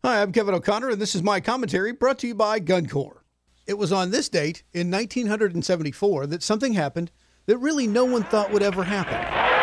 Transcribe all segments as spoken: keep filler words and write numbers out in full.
Hi, I'm Kevin O'Connor, and this is my commentary brought to you by GunCorp. It was on this date in nineteen seventy-four that something happened that really no one thought would ever happen.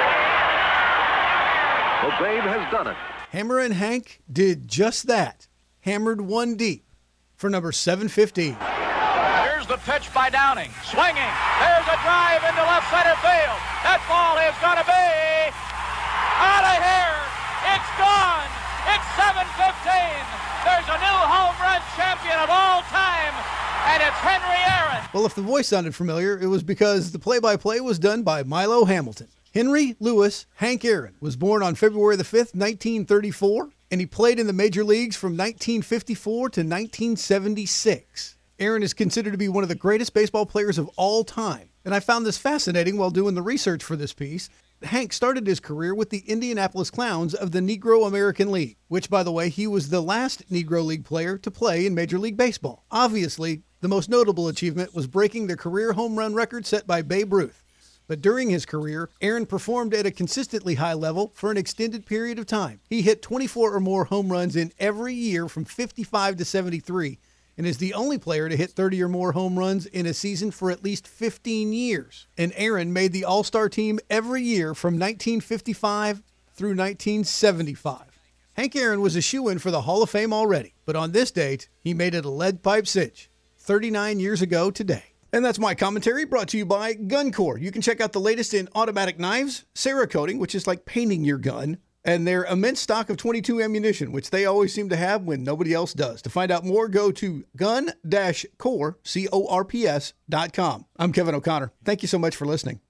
The Babe has done it. Hammerin' Hank did just that. Hammered one deep for number seven fifteen. Here's the pitch by Downing. Swinging. There's a drive into left center field. That ball is going to be out of here. It's gone. It's seven fifteen. There's a new home run champion of all time, and it's Henry Aaron. Well, if the voice sounded familiar, it was because the play-by-play was done by Milo Hamilton. Henry Louis Hank Aaron was born on February the fifth, nineteen thirty-four, and he played in the major leagues from nineteen fifty-four to nineteen seventy-six. Aaron is considered to be one of the greatest baseball players of all time, and I found this fascinating while doing the research for this piece. Hank started his career with the Indianapolis Clowns of the Negro American League, which, by the way, he was the last Negro League player to play in Major League Baseball. Obviously, the most notable achievement was breaking the career home run record set by Babe Ruth. But during his career, Aaron performed at a consistently high level for an extended period of time. He hit twenty-four or more home runs in every year from fifty-five to seventy-three, and is the only player to hit thirty or more home runs in a season for at least fifteen years. And Aaron made the All-Star team every year from nineteen fifty-five through nineteen seventy-five. Hank Aaron was a shoo-in for the Hall of Fame already, but on this date, he made it a lead pipe cinch thirty-nine years ago today. And that's my commentary brought to you by GunCorp. You can check out the latest in automatic knives, Cerakoting, which is like painting your gun, and their immense stock of twenty-two ammunition, which they always seem to have when nobody else does. To find out more, go to gun dash corps, C O R P S, dot com. I'm Kevin O'Connor. Thank you so much for listening.